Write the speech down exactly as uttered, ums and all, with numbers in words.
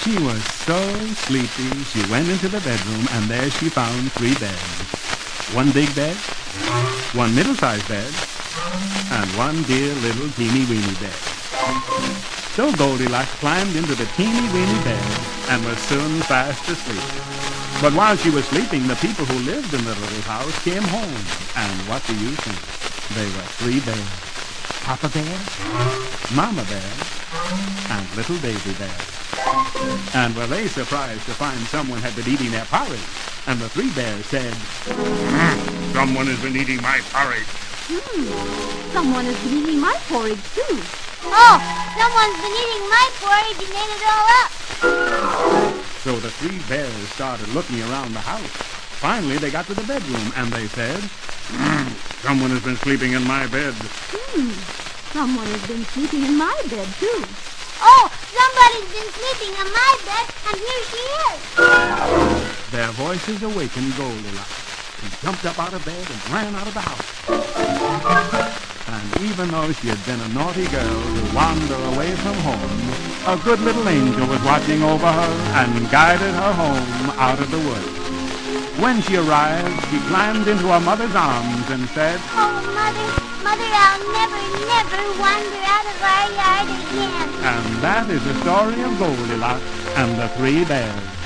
She was so sleepy, she went into the bedroom, and there she found three beds. One big bed, one middle-sized bed, and one dear little teeny-weeny bed. So Goldilocks climbed into the teeny-weeny bed and was soon fast asleep. But while she was sleeping, the people who lived in the little house came home. And what do you think? They were three bears. Papa Bear, Mama Bear, and little Baby Bear. And were they surprised to find someone had been eating their porridge? And the three bears said, mm, someone has been eating my porridge. Hmm, someone has been eating my porridge, too. Oh, someone's been eating my porridge and ate it all up. So the three bears started looking around the house. Finally, they got to the bedroom, and they said, mm, someone has been sleeping in my bed. Hmm, someone has been sleeping in my bed, too. Oh, somebody's been sleeping in my bed, and here she is. Their voices awakened Goldilocks. She jumped up out of bed and ran out of the house. And even though she had been a naughty girl to wander away from home, a good little angel was watching over her and guided her home out of the woods. When she arrived, she climbed into her mother's arms and said, Oh, Mother, Mother, I'll never, never wander out of our yard again. And that is the story of Goldilocks and the three bears.